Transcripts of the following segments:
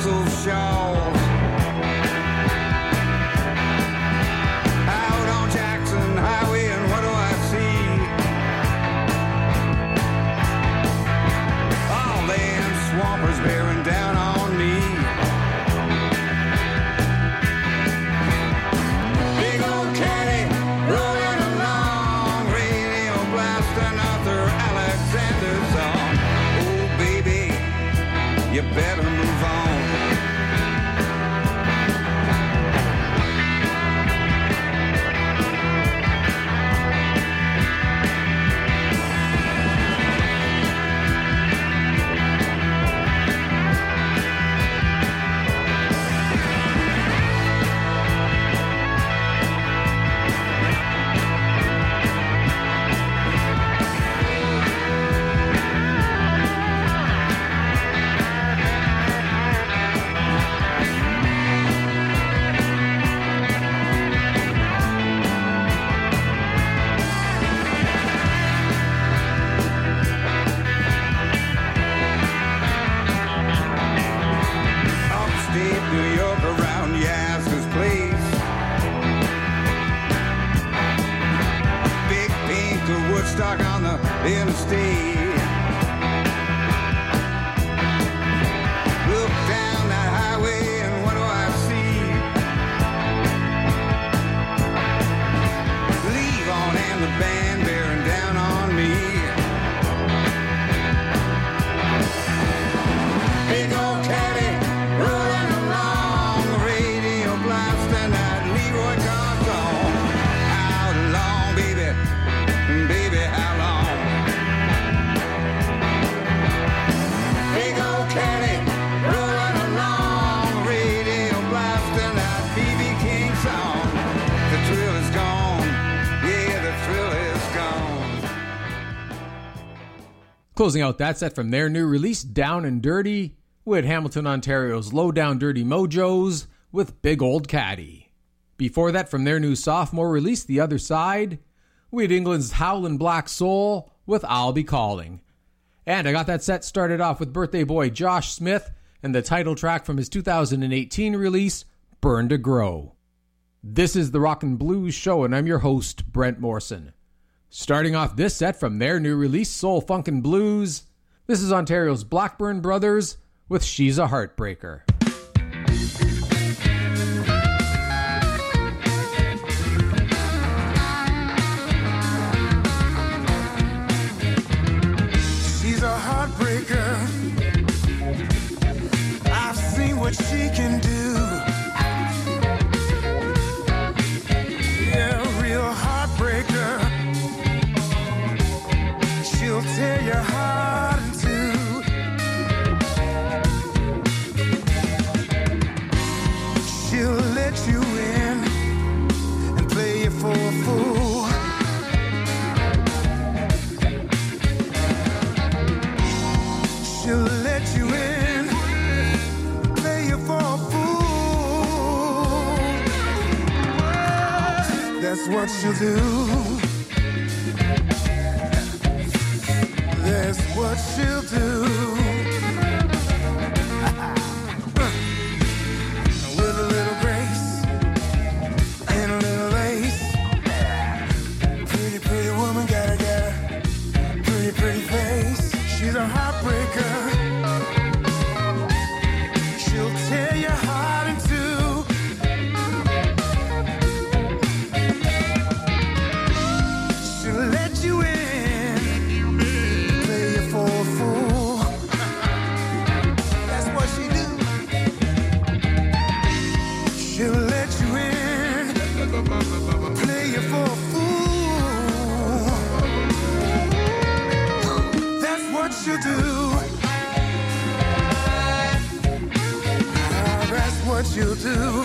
Brussels shawls. Out on Jackson Highway, and what do I see? All them swampers bearing down on me. Big old caddy rolling along, radio blasting Arthur Alexander song. Oh baby, you better move on. Upstate New York around Yaska's place. Big pink of Woodstock on the interstate. Look down that highway and what do I see? Levon and the band bearing down on me. Big old caddy rolling along, radio blasting that Leroy Carton. How long, baby, baby, how long? Big old caddy rolling along, radio blasting that B.B. King song. The thrill is gone, yeah, the thrill is gone. Closing out that set from their new release, Down and Dirty, with Hamilton, Ontario's Low Down Dirty Mojos with Big Old Caddy. Before that, from their new sophomore release, The Other Side, we had England's Howlin' Black Soul with I'll Be Calling. And I got that set started off with birthday boy Josh Smith and the title track from his 2018 release, Burn to Grow. This is the Rockin' Blues Show, and I'm your host, Brent Morrison. Starting off this set from their new release, Soul Funkin' Blues, this is Ontario's Blackburn Brothers with She's a Heartbreaker. She's a heartbreaker. I've seen what she can do. Yeah, a real heartbreaker. She'll tear your heart in two. She'll let you in and play you for a fool. She'll let you in, play you for a fool. That's what she'll do. That's what she'll do. With a little grace and a little lace. Pretty, pretty woman, got a pretty, pretty face. She's a heartbreaker. She'll tear your heart in two. She'll let you in, play you for a fool. That's what she do. She'll let you in, play you for a fool. That's what she'll do. That's what you'll do.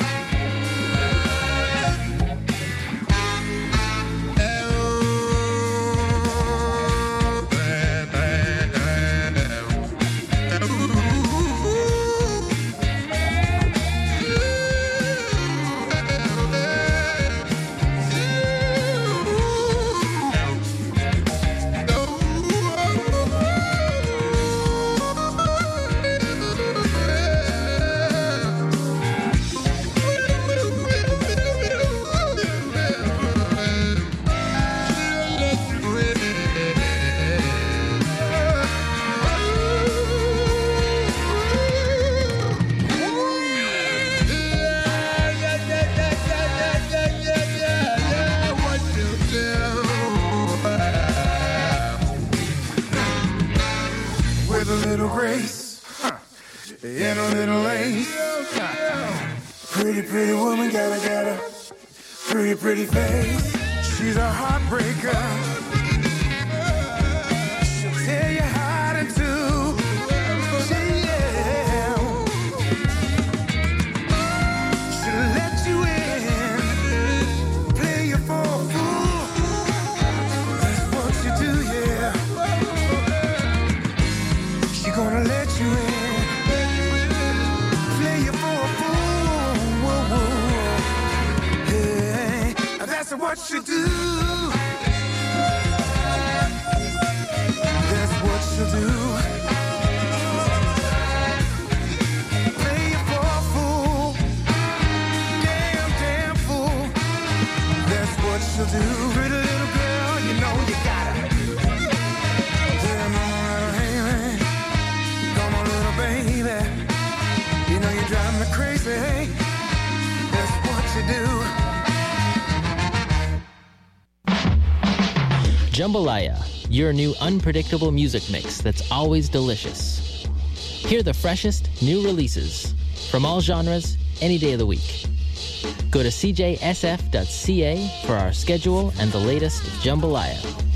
in a little lace. Pretty, pretty woman, got a pretty, pretty face. She's a heartbreaker. She'll tear your heart in two. Yeah. She'll let you in, play you for a fool. That's what you do, yeah. She's gonna let you in, play you for a fool. Whoa, whoa. Hey, that's what you do. That's what you do. Play you for a fool. Damn, damn fool. That's what you do. Pretty little girl, you know you gotta. Come on, little baby. Come on, little baby. You know you drive me crazy. That's what you do. Jambalaya, your new unpredictable music mix that's always delicious. Hear the freshest new releases from all genres any day of the week. Go to cjsf.ca for our schedule and the latest Jambalaya.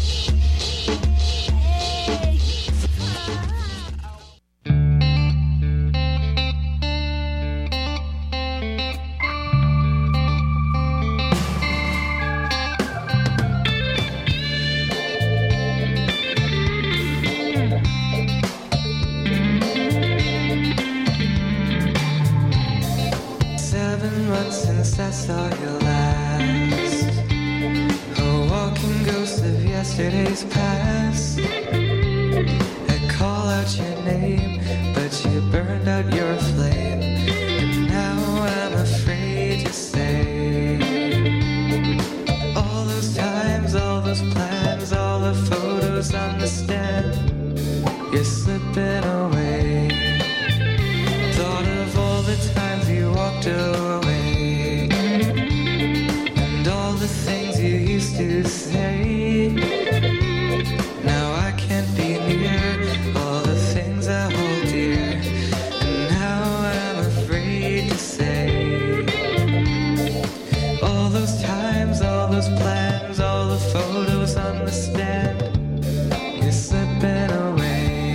7 months since I saw you last, a walking ghost of yesterday's past. I call out your name, but you burned out your flame, and now I'm afraid to say all those times, all those plans, all the photos on the stand, you're slipping away. Thought of all the times you walked away, and all the things you used to say. Now I can't be near all the things I hold dear, and now I'm afraid to say all those times, all those plans, all the photos on the stand, you're slipping away.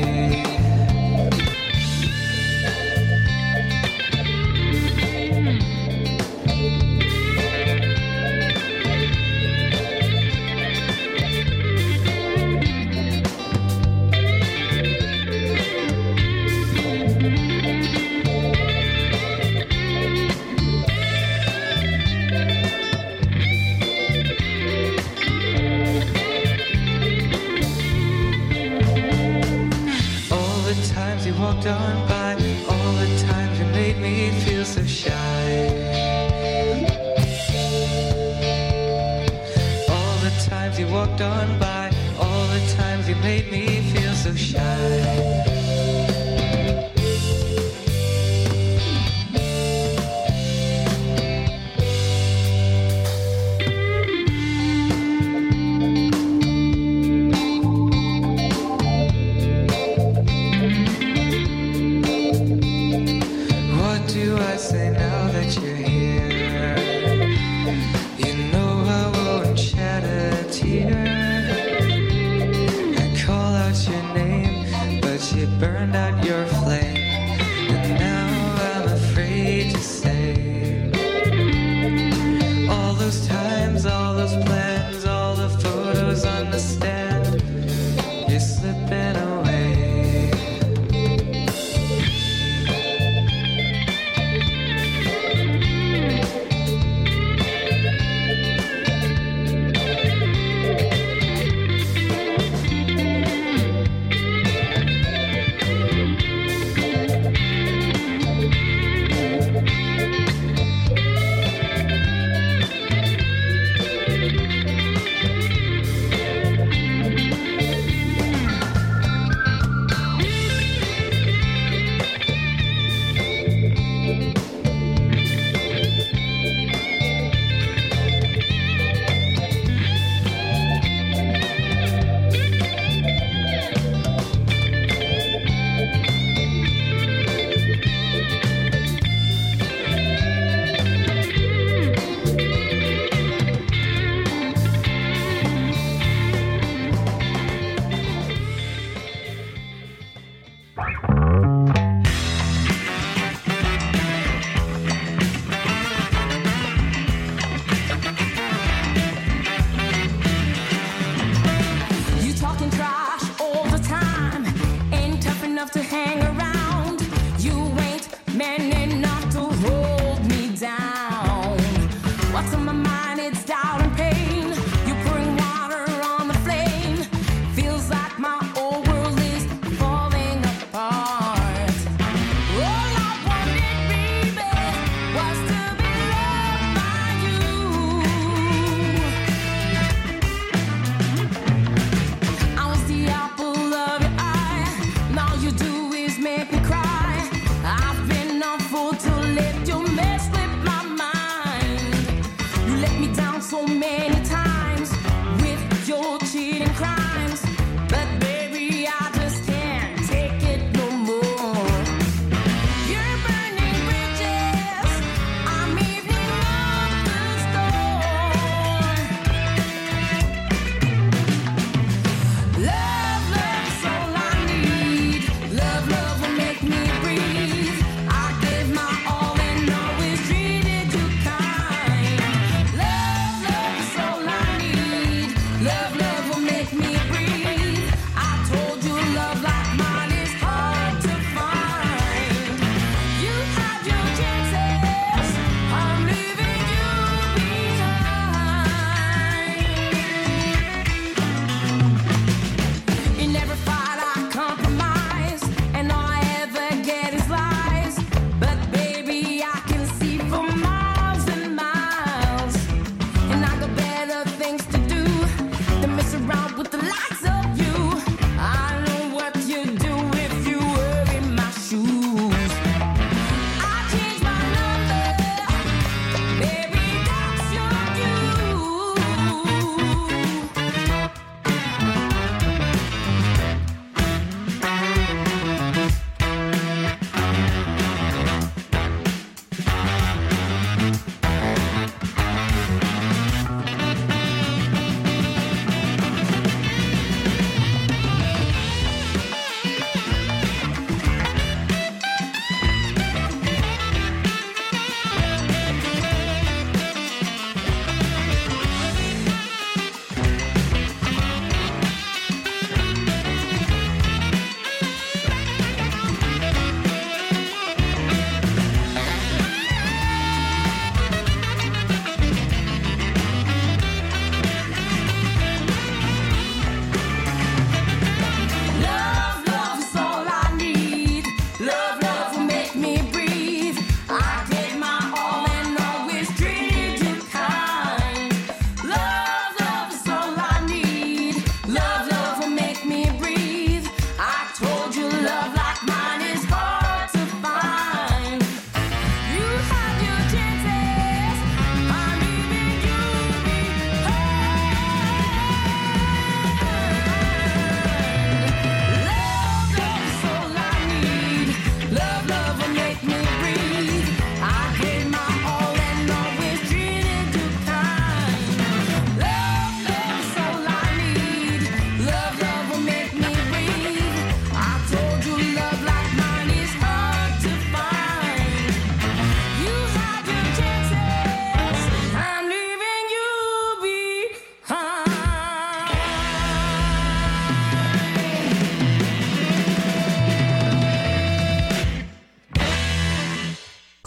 You walked on by, all the times you made me feel so shy. All the times you walked on by, all the times you made me feel so shy. You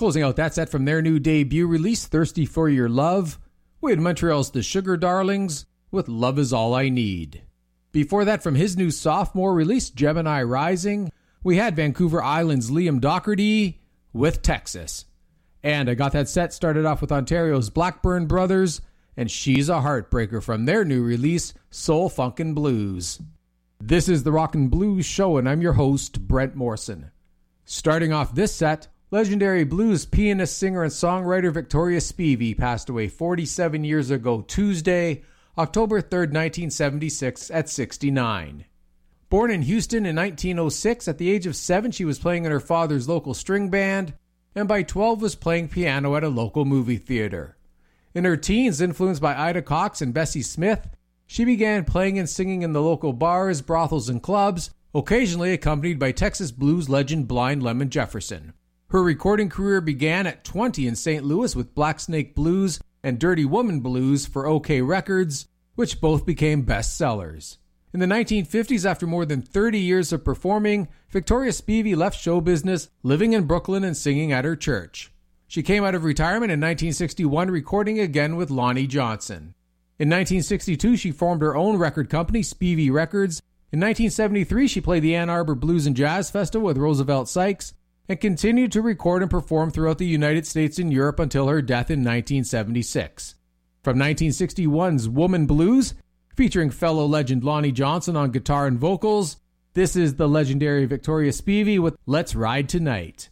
Closing out that set from their new debut release, Thirsty for Your Love, we had Montreal's The Sugar Darlings with Love Is All I Need. Before that, from his new sophomore release, Gemini Rising, we had Vancouver Island's Liam Doherty with Texas. And I got that set started off with Ontario's Blackburn Brothers and She's a Heartbreaker from their new release, Soul Funkin' Blues. This is the Rockin' Blues Show, and I'm your host, Brent Morrison. Starting off this set, legendary blues pianist, singer, and songwriter Victoria Spivey passed away 47 years ago Tuesday, October 3rd, 1976, at 69. Born in Houston in 1906, at the age of 7 she was playing in her father's local string band, and by 12 was playing piano at a local movie theater. In her teens, influenced by Ida Cox and Bessie Smith, she began playing and singing in the local bars, brothels, and clubs, occasionally accompanied by Texas blues legend Blind Lemon Jefferson. Her recording career began at 20 in St. Louis with Black Snake Blues and Dirty Woman Blues for OK Records, which both became bestsellers. In the 1950s, after more than 30 years of performing, Victoria Spivey left show business, living in Brooklyn and singing at her church. She came out of retirement in 1961, recording again with Lonnie Johnson. In 1962, she formed her own record company, Spivey Records. In 1973, she played the Ann Arbor Blues and Jazz Festival with Roosevelt Sykes, and continued to record and perform throughout the United States and Europe until her death in 1976. From 1961's Woman Blues, featuring fellow legend Lonnie Johnson on guitar and vocals, this is the legendary Victoria Spivey with Let's Ride Tonight.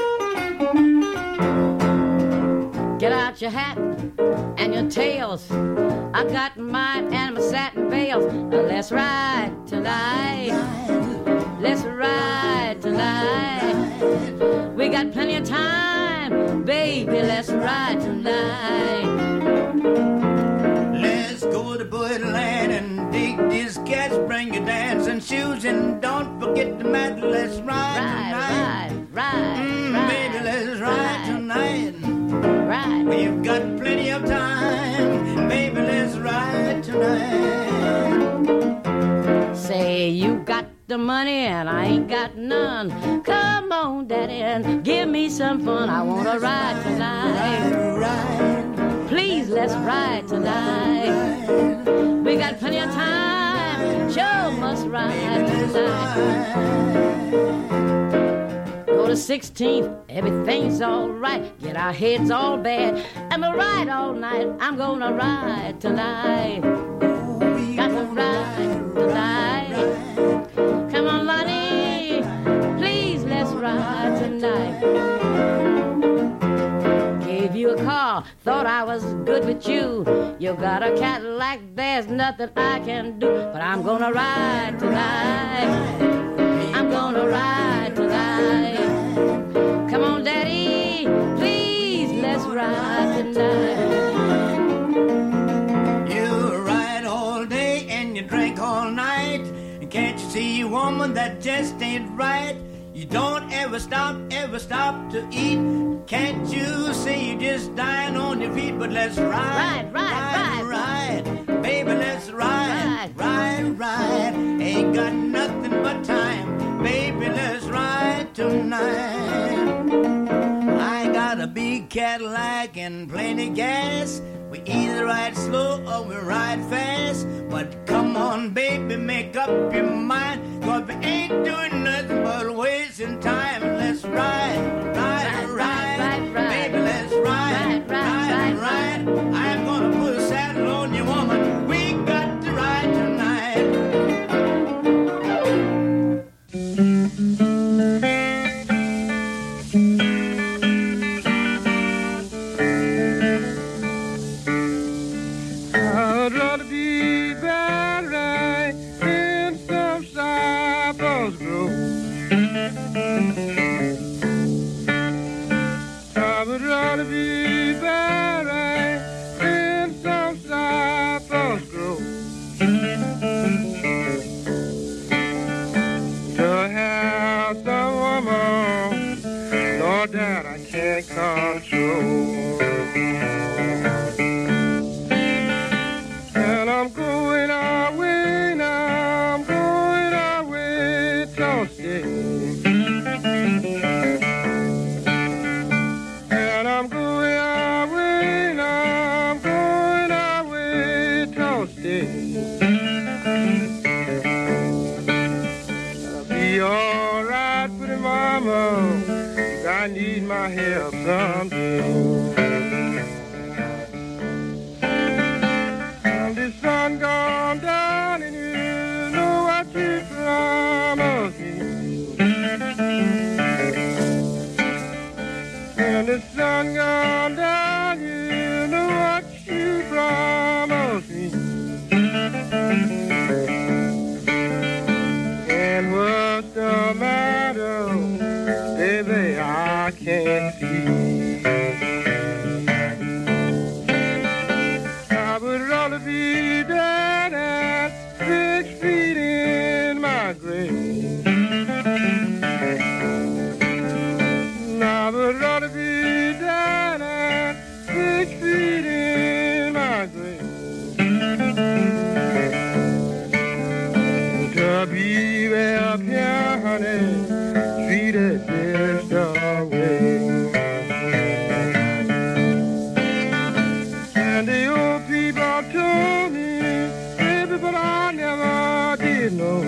Get out your hat and your tails. I got mine and my satin veils. Now let's ride tonight. Let's ride tonight. We got plenty of time, baby. Let's ride tonight. Let's go to Birdland and dig this catch. Bring your dancing shoes and don't forget the mat. Let's ride tonight. Ride. Baby, let's ride tonight. Ride. We've got plenty of time, baby. Let's ride tonight. Say you got the money and I ain't got none. Come on, daddy, and give me some fun. I wanna ride tonight. Ride. Please, let's ride tonight. We got plenty of time. Sure must ride tonight. Go to 16th, everything's alright. Get our heads all bad and we'll ride all night. I'm gonna ride tonight. Got to ride tonight. Come on, Lonnie, please let's ride tonight. Gave you a call, thought I was good with you. You got a Cadillac, there's nothing I can do. But I'm gonna ride tonight. I'm gonna ride tonight. Come on, Daddy, please let's ride tonight. You ride all day and you drink all night. Can't you see, woman, that just ain't right? You don't ever stop to eat. Can't you see you just dying on your feet? But let's ride. Baby, let's ride. Ain't got nothing but time. Baby, let's ride tonight. I got a big Cadillac and plenty gas. We either ride slow or we ride fast. But come on, baby, make up your mind. 'Cause we ain't doing nothing but wasting time. Let's ride. Baby, let's ride. I'm gonna put a saddle on you, woman. We got to ride tonight. I'd rather be buried in some cypress grove. I would rather be buried in some cypress grove. To have some woman, Lord, that I can't control. And I'm going away now, I'm going away to stay. might need my help someday. And the sun gone down and you know what you promised me. And the sun gone down, you know what you promised me. And what's the matter, baby, I can't see. I would rather be dead at 6 feet in my grave. I would rather be dead at 6 feet in my grave. To be well here, honey, treated this way. And the old people told me, baby, but I never did know.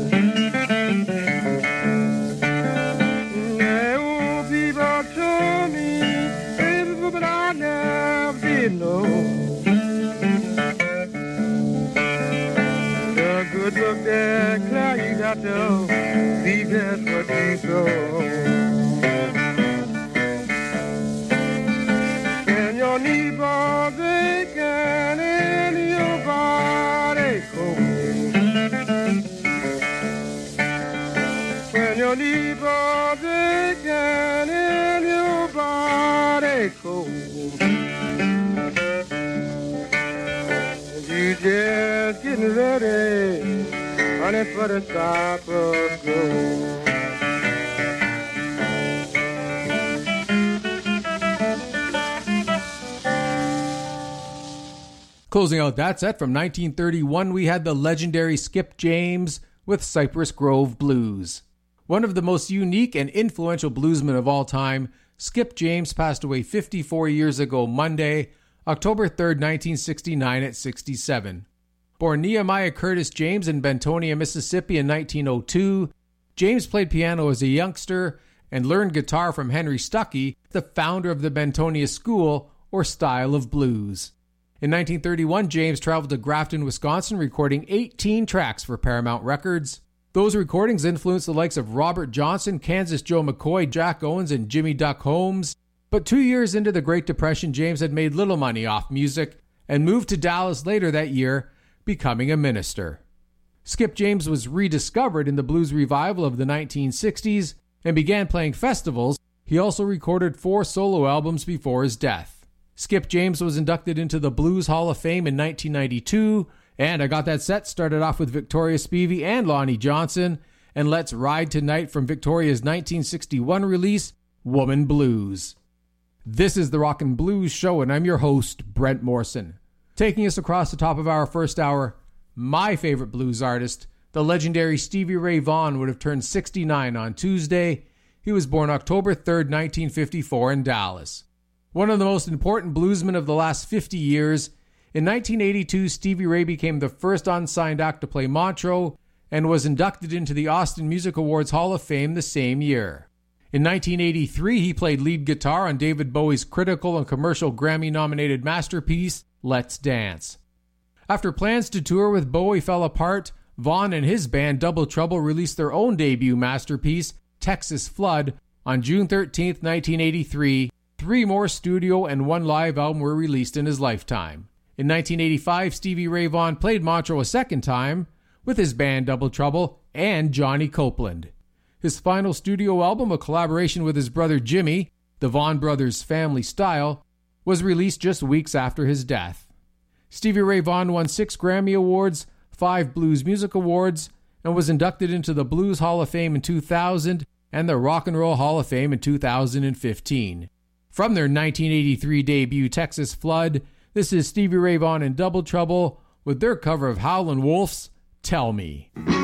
The old people told me, baby, but I never did know. The good book declare you got to be just what you sow. And your knee bones aching and your body cold. When your knee bones aching and your body cold. You just getting ready, honey, for the Cypress Grove. Closing out that set from 1931, we had the legendary Skip James with Cypress Grove Blues. One of the most unique and influential bluesmen of all time, Skip James passed away 54 years ago Monday, October 3rd, 1969 at 67. Born Nehemiah Curtis James in Bentonia, Mississippi in 1902, James played piano as a youngster and learned guitar from Henry Stuckey, the founder of the Bentonia School or style of blues. In 1931, James traveled to Grafton, Wisconsin, recording 18 tracks for Paramount Records. Those recordings influenced the likes of Robert Johnson, Kansas Joe McCoy, Jack Owens, and Jimmy Duck Holmes. But 2 years into the Great Depression, James had made little money off music and moved to Dallas later that year, becoming a minister. Skip James was rediscovered in the blues revival of the 1960s and began playing festivals. He also recorded 4 solo albums before his death. Skip James was inducted into the Blues Hall of Fame in 1992, and I got that set started off with Victoria Spivey and Lonnie Johnson, and Let's Ride Tonight from Victoria's 1961 release, Woman Blues. This is the Rockin' Blues Show, and I'm your host, Brent Morrison. Taking us across the top of our first hour, my favorite blues artist, the legendary Stevie Ray Vaughan, would have turned 69 on Tuesday. He was born October 3rd, 1954 in Dallas. One of the most important bluesmen of the last 50 years, in 1982, Stevie Ray became the first unsigned act to play Montreux and was inducted into the Austin Music Awards Hall of Fame the same year. In 1983, he played lead guitar on David Bowie's critical and commercial Grammy-nominated masterpiece, Let's Dance. After plans to tour with Bowie fell apart, Vaughan and his band Double Trouble released their own debut masterpiece, Texas Flood, on June 13, 1983. 3 more studio and 1 live album were released in his lifetime. In 1985, Stevie Ray Vaughan played Montreux a second time with his band Double Trouble and Johnny Copeland. His final studio album, a collaboration with his brother Jimmy, the Vaughan Brothers Family Style, was released just weeks after his death. Stevie Ray Vaughan won 6 Grammy Awards, 5 Blues Music Awards, and was inducted into the Blues Hall of Fame in 2000 and the Rock and Roll Hall of Fame in 2015. From their 1983 debut, Texas Flood, this is Stevie Ray Vaughan and Double Trouble with their cover of Howlin' Wolf's Tell Me.